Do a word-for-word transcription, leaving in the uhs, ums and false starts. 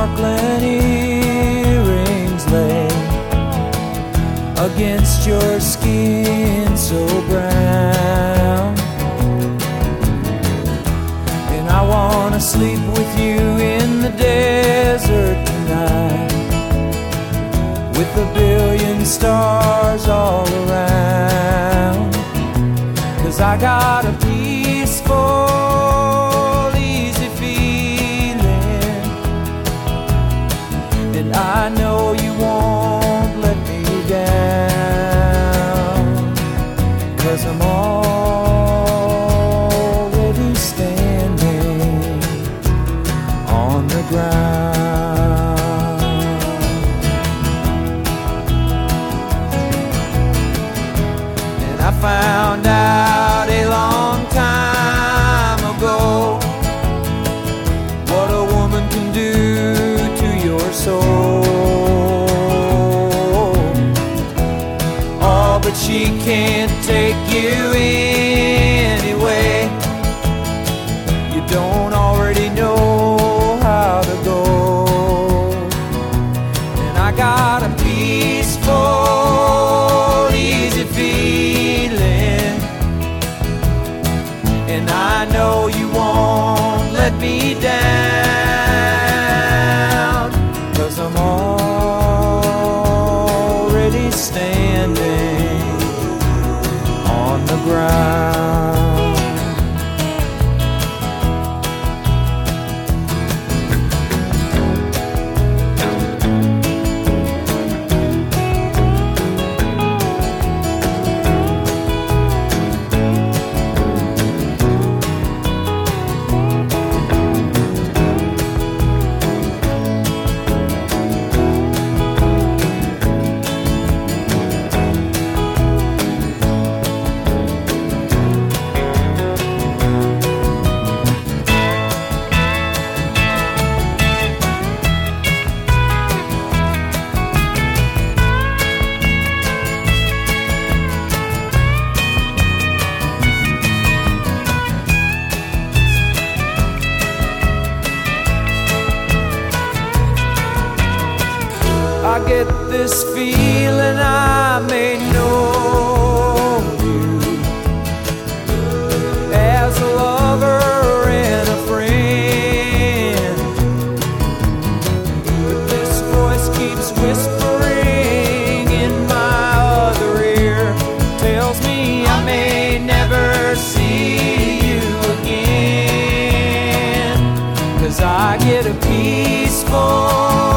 sparkling earrings lay against your skin so brown. And I wanna sleep with you in the desert tonight, with a billion stars all around. 'Cause I got a peaceful, easy feeling, and I know you won't let me down. 'Cause I'm already standing on the ground. And I found out a long time ago what a woman can do to your soul. Oh, but she can't take you anyway. You don't already know how to go. And I got a peaceful, easy feeling, and I know you won't let me down. 'Cause I'm already standing on the ground. I get this feeling I may know you as a lover and a friend, but this voice keeps whispering in my other ear, tells me I may never see you again. 'Cause I get a peaceful,